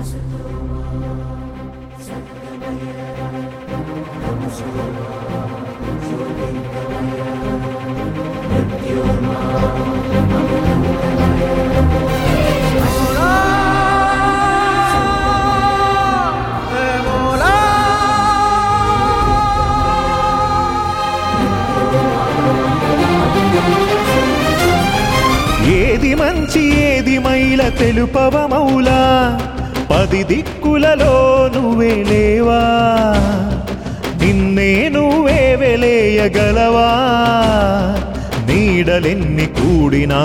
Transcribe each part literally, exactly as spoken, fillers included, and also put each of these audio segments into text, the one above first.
ఏది మంచి ఏది మైల తెలుపవ మౌలా, పది దిక్కులలో నువ్వే లేవా, నిన్నే నువ్వే వెలేయగలవా, నీడలెన్ని కూడినా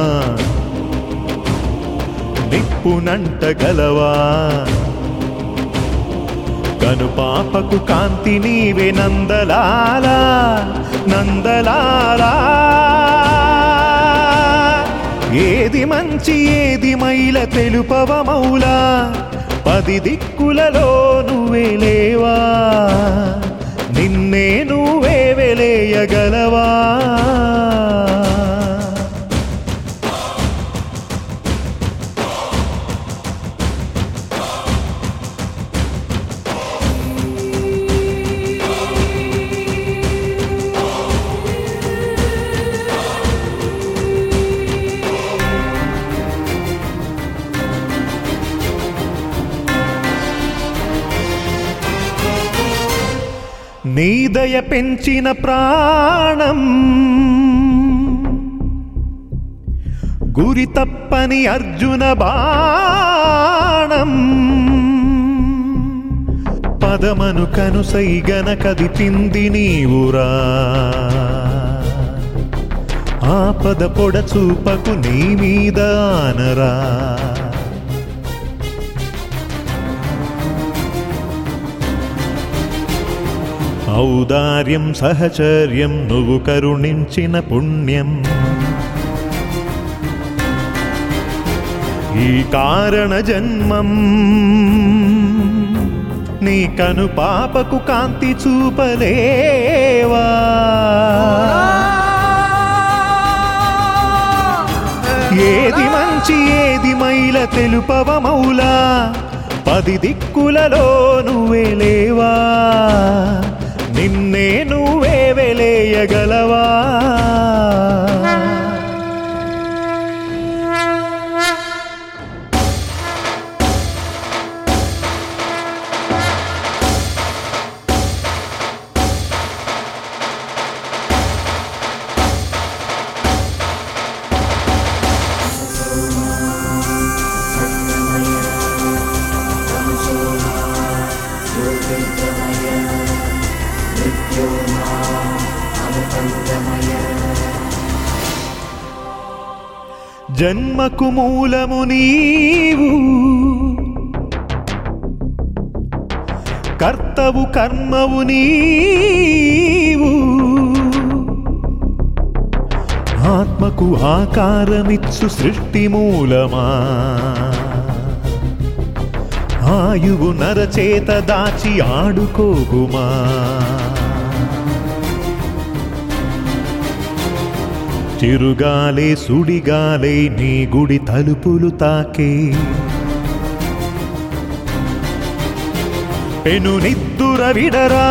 నిప్పునంటగలవా, కనుపాపకు కాంతి నీవే నందలాలా నందలాలా. ఏది మంచి ఏది మైల తెలుపవ మౌలా, పది దిక్కులలో నువ్వే లేవా, నిన్నే నువ్వే వెలేయగలవా. నీ దయ పెంచిన ప్రాణం గురి తప్పని అర్జున బాణం, పదమను కనుసైగన కదిపింది నీవురా, ఆపద పొడ చూపకు నీ మీద ఆనరా. ఔదార్యం సహచర్యం నువ్వు కరుణించిన పుణ్యం, ఈ కారణ జన్మం నీ కను పాపకు కాంతి చూపలేవా. ఏది మంచి ఏది మైల తెలుపవ మౌలా, పది దిక్కులలో నువ్వే లేవా, నిన్నే నువ్వే వెలేయగలవా. జన్మకు మూలము నీవు, కర్తవు కర్మవు నీవు, ఆత్మకు ఆకారమిచ్చు సృష్టి మూలమా, ఆయువు నరచేత దాచి ఆడుకోగుమా. చిరుగాలే సుడిగాలే నీ గుడి తలుపులు తాకే, పెను నిద్దుర విడరా,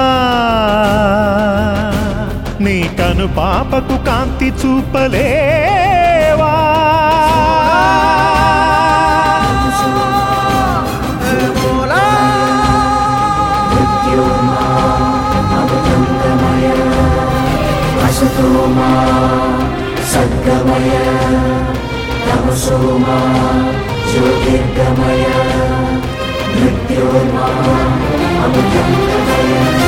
నీ కను పాపకు కాంతి చూపలేవా. సద్గమయ తమసోమా జ్యోతిర్గమయ మృత్యోర్మా అమృతంగమయ.